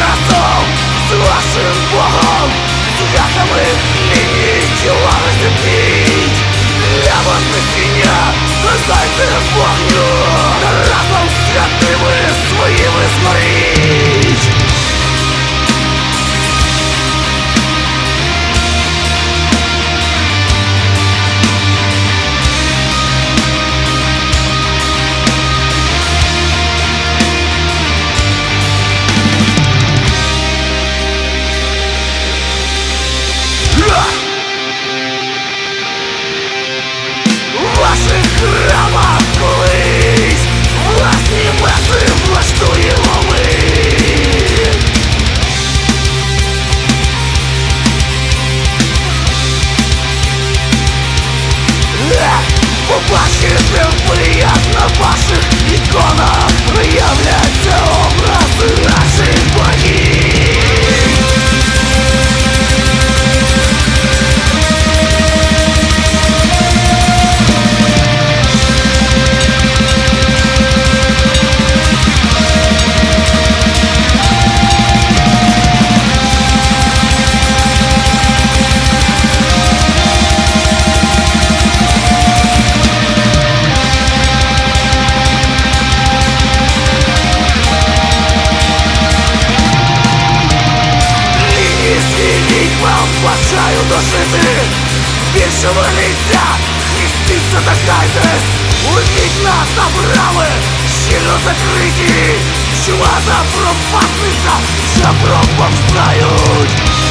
разом з вашим Богом, з гахами лінії тіла розіб'ють. Для воскресіння дайте вогню, разом з святими своїми згоріть. В ваших храмах колись власні меси влаштуємо ми. Побачите ви, як на ваших іконах проявляться образи наших богів. Бажаю дожити, більше моліться, хрестіться та кайтесь. У вікна та брами щільно закриті, чумата пропасниця вже пропавзають.